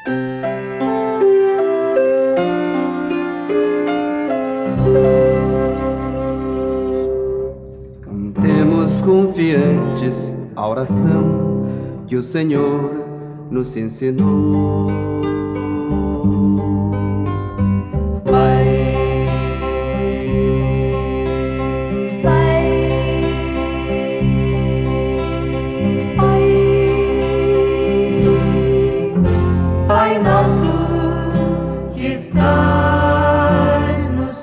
Cantemos confiantes a oração que o Senhor nos ensinou. Pai nosso que estás nos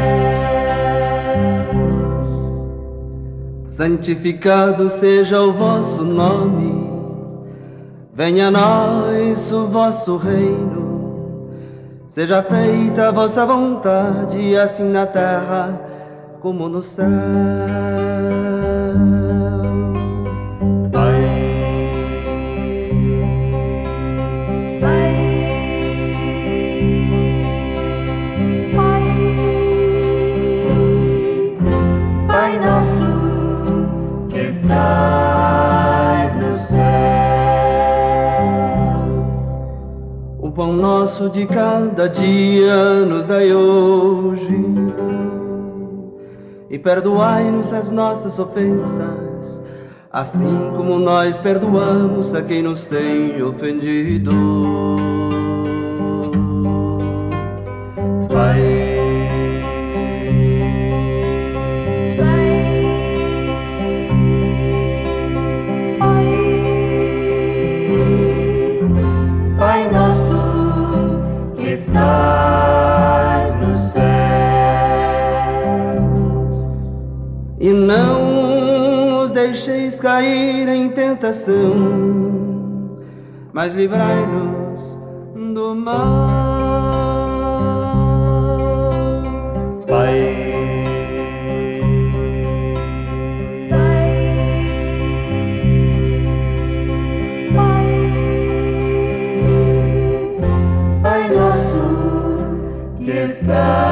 céus, santificado seja o vosso nome, venha a nós o vosso reino, seja feita a vossa vontade, assim na terra como no céu. Pai nosso que estás nos céus, O pão nosso de cada dia nos dai hoje, e perdoai-nos as nossas ofensas, assim como nós perdoamos a quem nos tem ofendido. Pai, Pai nosso que estás nos céus, e não nos deixeis cair em tentação, mas livrai-nos do mal. Pai, Pai nosso que estás